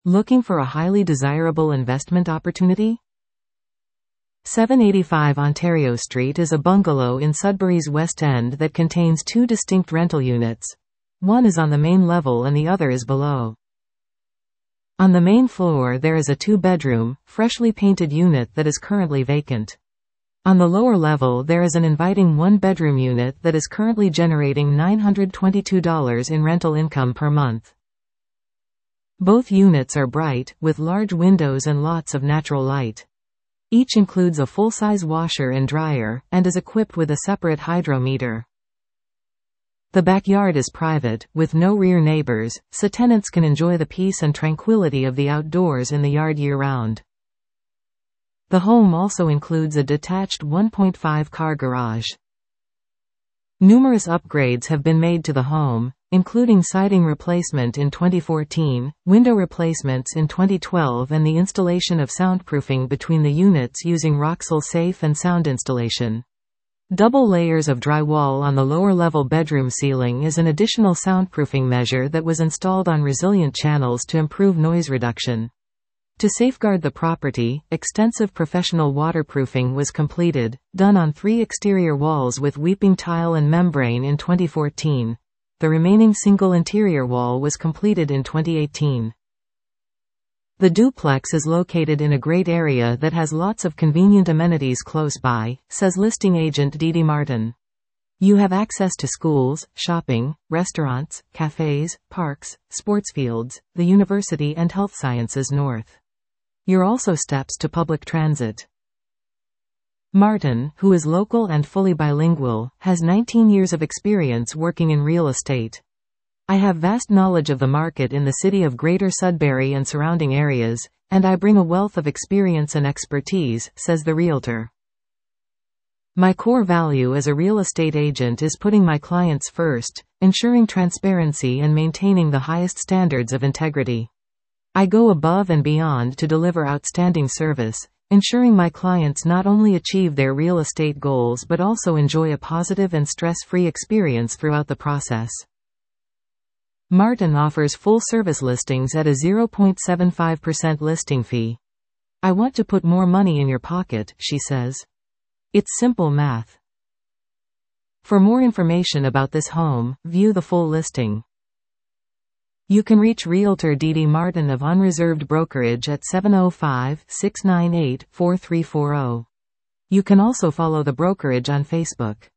Looking for a highly desirable investment opportunity? 785 Ontario Street is a bungalow in Sudbury's West End that contains two distinct rental units. One is on the main level and the other is below. On the main floor there is a two-bedroom, freshly painted unit that is currently vacant. On the lower level there is an inviting one-bedroom unit that is currently generating $922 in rental income per month. Both units are bright, with large windows and lots of natural light. Each includes a full-size washer and dryer, and is equipped with a separate hydrometer. The backyard is private, with no rear neighbors, so tenants can enjoy the peace and tranquility of the outdoors in the yard year-round. The home also includes a detached 1.5-car garage. Numerous upgrades have been made to the home, including siding replacement in 2014, window replacements in 2012 and the installation of soundproofing between the units using Roxul safe and sound installation. Double layers of drywall on the lower-level bedroom ceiling is an additional soundproofing measure that was installed on resilient channels to improve noise reduction. To safeguard the property, extensive professional waterproofing was completed, done on 3 exterior walls with weeping tile and membrane in 2014. The remaining single interior wall was completed in 2018. The duplex is located in a great area that has lots of convenient amenities close by, says listing agent Dee Martin. You have access to schools, shopping, restaurants, cafes, parks, sports fields, the university and health sciences north. You're also steps to public transit. Martin, who is local and fully bilingual, has 19 years of experience working in real estate. I have vast knowledge of the market in the city of Greater Sudbury and surrounding areas, and I bring a wealth of experience and expertise, says the realtor. My core value as a real estate agent is putting my clients first, ensuring transparency and maintaining the highest standards of integrity. I go above and beyond to deliver outstanding service, ensuring my clients not only achieve their real estate goals but also enjoy a positive and stress-free experience throughout the process. Martin offers full-service listings at a 0.75% listing fee. I want to put more money in your pocket, she says. It's simple math. For more information about this home, view the full listing. You can reach Realtor Dee Martin of Unreserved Brokerage at 705-698-4340. You can also follow the brokerage on Facebook.